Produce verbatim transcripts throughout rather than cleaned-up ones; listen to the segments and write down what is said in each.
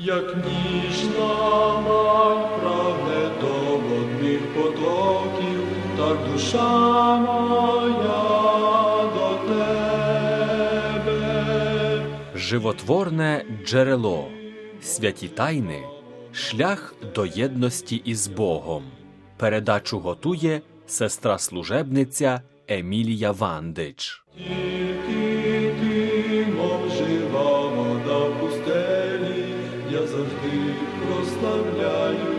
Як ніжна мать прагне до водних потоків, так душа моя до тебе. Животворне джерело. Святі тайни – шлях до єдності із Богом. Передачу готує сестра-служебниця Емілія Вандич. Тільки ти, мов жива вода в пустелі, я завжди прославляю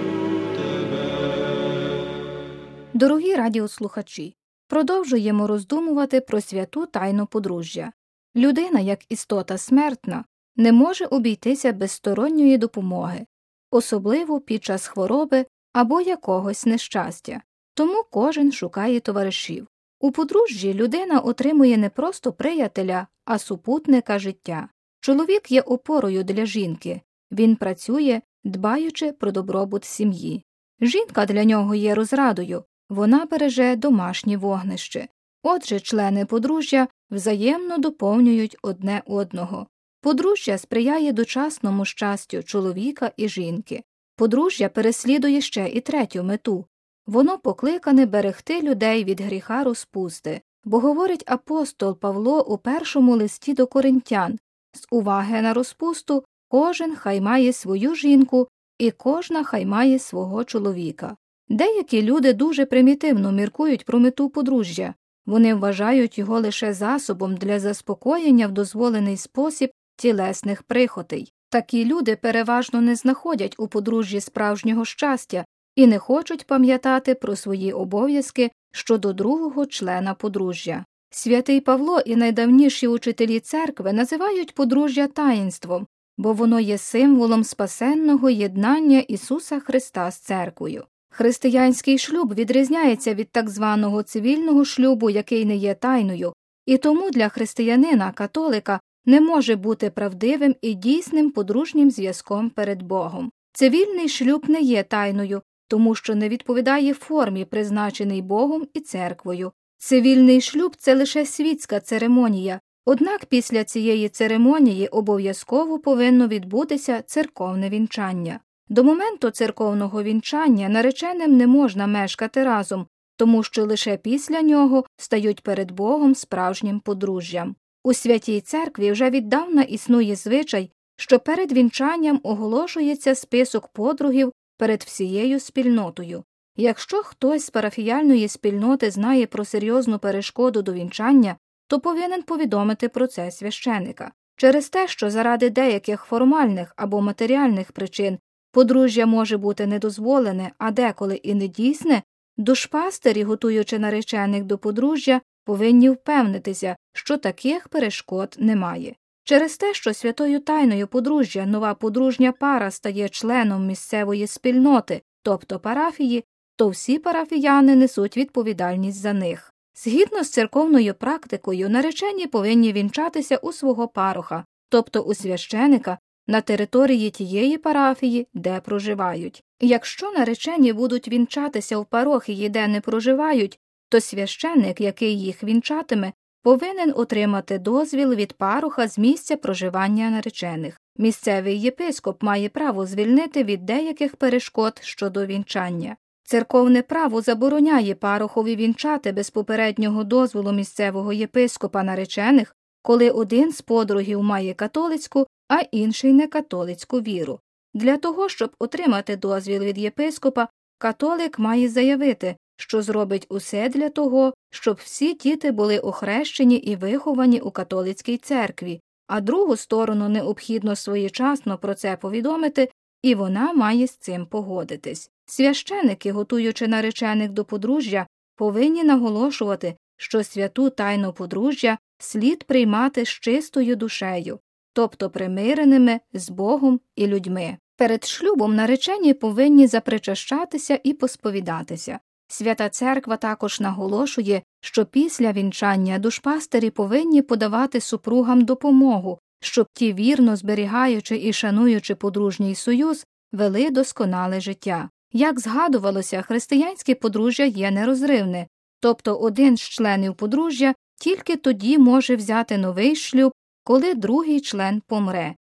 тебе. Дорогі радіослухачі, продовжуємо роздумувати про святу тайну подружжя. Людина, як істота смертна, не може обійтися без сторонньої допомоги, особливо під час хвороби або якогось нещастя. Тому кожен шукає товаришів. У подружжі людина отримує не просто приятеля, а супутника життя. Чоловік є опорою для жінки. Він працює, дбаючи про добробут сім'ї. Жінка для нього є розрадою. Вона береже домашнє вогнище. Отже, члени подружжя взаємно доповнюють одне одного. Подружжя сприяє дочасному щастю чоловіка і жінки. Подружжя переслідує ще і третю мету. Воно покликане берегти людей від гріха розпусти, бо говорить апостол Павло у першому листі до Коринтян: з уваги на розпусту кожен хай має свою жінку і кожна хай має свого чоловіка. Деякі люди дуже примітивно міркують про мету подружжя. Вони вважають його лише засобом для заспокоєння в дозволений спосіб тілесних прихотей. Такі люди переважно не знаходять у подружжі справжнього щастя і не хочуть пам'ятати про свої обов'язки щодо другого члена подружжя. Святий Павло і найдавніші учителі церкви називають подружжя таїнством, бо воно є символом спасенного єднання Ісуса Христа з церквою. Християнський шлюб відрізняється від так званого цивільного шлюбу, який не є тайною, і тому для християнина-католика не може бути правдивим і дійсним подружнім зв'язком перед Богом. Цивільний шлюб не є тайною, тому що не відповідає формі, призначеній Богом і церквою. Цивільний шлюб – це лише світська церемонія, однак після цієї церемонії обов'язково повинно відбутися церковне вінчання. До моменту церковного вінчання нареченим не можна мешкати разом, тому що лише після нього стають перед Богом справжнім подружжям. У Святій Церкві вже віддавна існує звичай, що перед вінчанням оголошується список подругів перед всією спільнотою. Якщо хтось з парафіяльної спільноти знає про серйозну перешкоду до вінчання, то повинен повідомити про це священика. Через те, що заради деяких формальних або матеріальних причин подружжя може бути недозволене, а деколи і недійсне, душпастері, готуючи наречених до подружжя, повинні впевнитися, що таких перешкод немає. Через те, що святою тайною подружжя нова подружня пара стає членом місцевої спільноти, тобто парафії, то всі парафіяни несуть відповідальність за них. Згідно з церковною практикою, наречені повинні вінчатися у свого пароха, тобто у священика, на території тієї парафії, де проживають. Якщо наречені будуть вінчатися в парохії, де не проживають, то священик, який їх вінчатиме, повинен отримати дозвіл від пароха з місця проживання наречених. Місцевий єпископ має право звільнити від деяких перешкод щодо вінчання. Церковне право забороняє парохові вінчати без попереднього дозволу місцевого єпископа наречених, коли один з подругів має католицьку, а інший некатолицьку віру. Для того, щоб отримати дозвіл від єпископа, католик має заявити, що зробить усе для того, щоб всі діти були охрещені і виховані у католицькій церкві, а другу сторону необхідно своєчасно про це повідомити, і вона має з цим погодитись. Священики, готуючи наречених до подружжя, повинні наголошувати, що святу тайну подружжя слід приймати з чистою душею, тобто примиреними з Богом і людьми. Перед шлюбом наречені повинні запричащатися і посповідатися. Свята Церква також наголошує, що після вінчання душпастері повинні подавати супругам допомогу, щоб ті, вірно зберігаючи і шануючи подружній союз, вели досконале життя. Як згадувалося, християнське подружжя є нерозривне, тобто один з членів подружжя тільки тоді може взяти новий шлюб, коли другий член помре.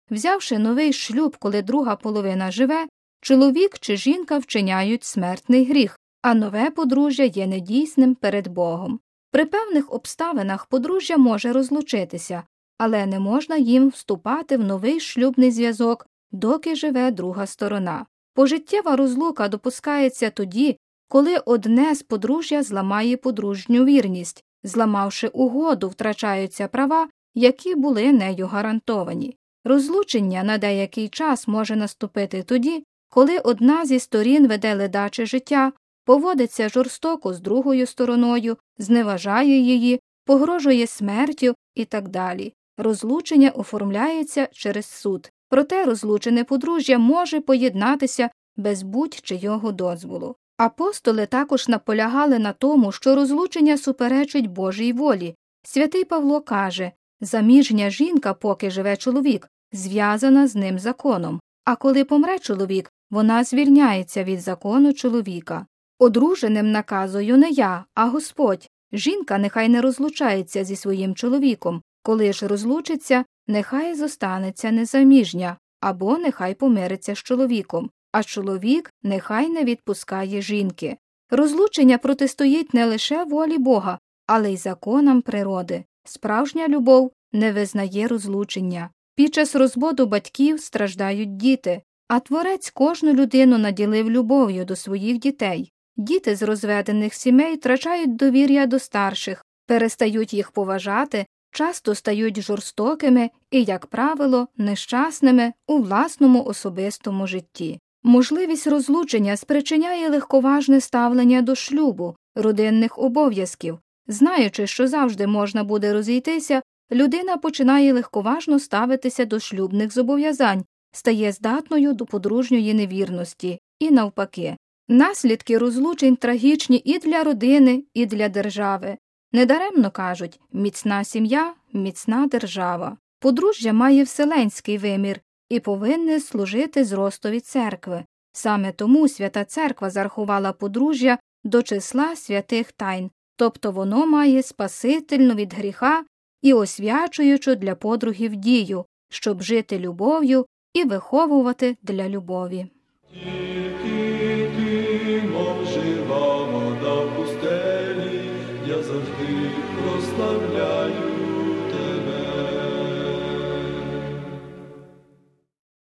Взявши новий шлюб, коли друга половина живе, чоловік чи жінка вчиняють смертний гріх, а нове подружжя є недійсним перед Богом. При певних обставинах подружжя може розлучитися, але не можна їм вступати в новий шлюбний зв'язок, доки живе друга сторона. Пожиттєва розлука допускається тоді, коли одне з подружжя зламає подружню вірність, зламавши угоду, втрачаються права, які були нею гарантовані. Розлучення на деякий час може наступити тоді, коли одна зі сторін веде ледаче життя, поводиться жорстоко з другою стороною, зневажає її, погрожує смертю і так далі. Розлучення оформляється через суд. Проте розлучене подружжя може поєднатися без будь-чийого дозволу. Апостоли також наполягали на тому, що розлучення суперечить Божій волі. Святий Павло каже: «Заміжня жінка, поки живе чоловік, зв'язана з ним законом, а коли помре чоловік, вона звільняється від закону чоловіка. Одруженим наказую не я, а Господь. Жінка нехай не розлучається зі своїм чоловіком. Коли ж розлучиться, нехай зостанеться незаміжня, або нехай помириться з чоловіком, а чоловік нехай не відпускає жінки». Розлучення протистоїть не лише волі Бога, але й законам природи. Справжня любов не визнає розлучення. Під час розводу батьків страждають діти, а Творець кожну людину наділив любов'ю до своїх дітей. Діти з розведених сімей втрачають довір'я до старших, перестають їх поважати, часто стають жорстокими і, як правило, нещасними у власному особистому житті. Можливість розлучення спричиняє легковажне ставлення до шлюбу, родинних обов'язків. Знаючи, що завжди можна буде розійтися, людина починає легковажно ставитися до шлюбних зобов'язань, стає здатною до подружньої невірності і навпаки. Наслідки розлучень трагічні і для родини, і для держави. Недаремно кажуть: міцна сім'я – міцна держава. Подружжя має вселенський вимір і повинне служити зростові церкви. Саме тому Свята Церква зарахувала подружжя до числа святих тайн, тобто воно має спасительну від гріха і освячуючу для подругів дію, щоб жити любов'ю і виховувати для любові.